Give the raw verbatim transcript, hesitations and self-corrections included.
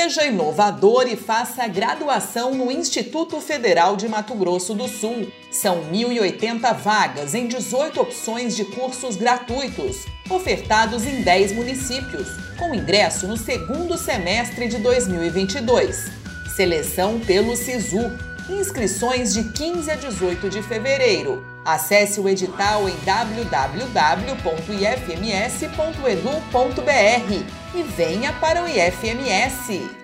Seja inovador e faça graduação no Instituto Federal de Mato Grosso do Sul. São mil e oitenta vagas em dezoito opções de cursos gratuitos, ofertados em dez municípios, com ingresso no segundo semestre de dois mil e vinte e dois. Seleção pelo SISU. Inscrições de quinze a dezoito de fevereiro. Acesse o edital em w w w ponto i f m s ponto e d u ponto b r e venha para o I F M S.